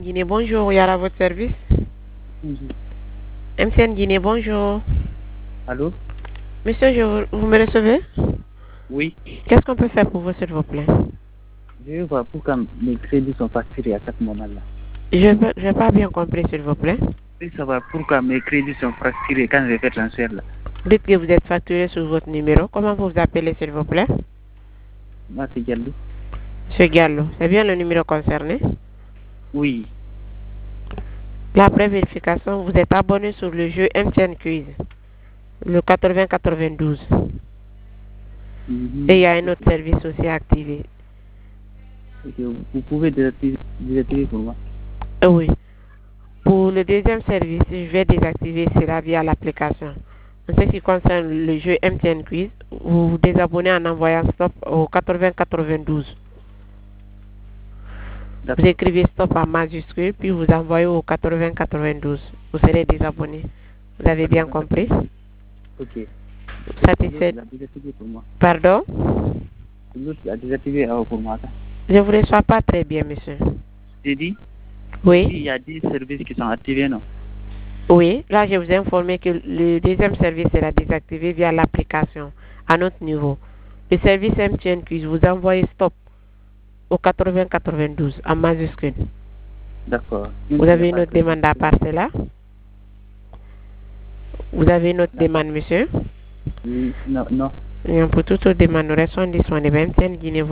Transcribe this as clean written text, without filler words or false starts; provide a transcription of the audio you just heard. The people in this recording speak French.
Guinée, bonjour, Yara, votre service. MCN Guinée, bonjour. Allô? Monsieur, vous me recevez? Oui. Qu'est-ce qu'on peut faire pour vous, s'il vous plaît? Je veux voir pourquoi mes crédits sont facturés à ce moment-là. Je n'ai pas bien compris, s'il vous plaît. Je veux savoir pourquoi mes crédits sont facturés quand je fais transfert là. Dites que vous êtes facturé sur votre numéro. Comment vous vous appelez, s'il vous plaît? Moi, c'est Diallo. Monsieur Gallo, c'est bien le numéro concerné? Oui. La vérification, vous êtes abonné sur le jeu MTN Quiz, le 80-92. Et il y a un autre service aussi activé. Vous pouvez désactiver pour moi. Oui. Pour le deuxième service, je vais désactiver cela via l'application. En ce qui concerne le jeu MTN Quiz, vous vous désabonnez en envoyant stop au 80-92. Vous écrivez stop en majuscule, puis vous envoyez au 80-92. Vous serez désabonné. Vous avez bien compris? Ok. Satisfait? Pour moi. Pardon? L'autre a désactivé pour moi. Je ne vous reçois pas très bien, monsieur. J'ai dit? Oui. Il y a 10 services qui sont activés, non? Oui, là je vous ai informé que le deuxième service sera désactivé via l'application à notre niveau. Le service MTN Quiz, vous envoyez stop au 80-92 en majuscule. D'accord. Vous avez une autre demande à part cela? Vous avez une autre demande, monsieur? Non, non. Pour toute autre demande, nous restons disponibles. MTN Guinée